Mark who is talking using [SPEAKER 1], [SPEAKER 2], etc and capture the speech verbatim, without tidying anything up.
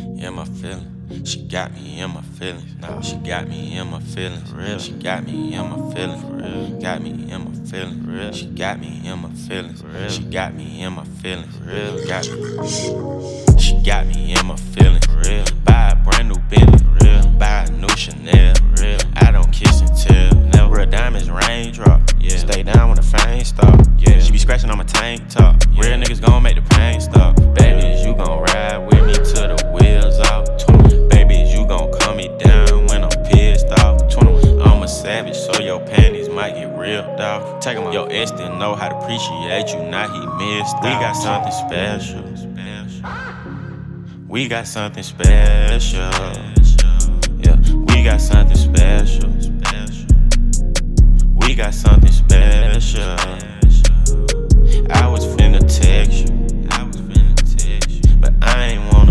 [SPEAKER 1] in my feelings. She got me in my feelings. Nah, she got me in my feelings. Real. She got me in my feelings. Real. Got me in my feelings. Real. She got me in my feelings. Real. She got me in my feelings. Real. Got me. She got me in my feelings. Real. Buy a brand new Bentley. Real. Buy a new Chanel. Real. I don't kiss and tell. Never a diamonds raindrop. Yeah. Stay down when the fame stop. Yeah. She be scratching on my tank top. Yeah. Real niggas gon' make the pain stop. Baby, you gon' ride with me till the wheels off. Baby, you gon' calm me down when I'm pissed off. I'm a savage, so your panties might get ripped off. Take 'em off. Your ex didn't know how to appreciate you, now he missed. We got something special. We got something special. Yeah, we got something special. We got something special. I was finna text you.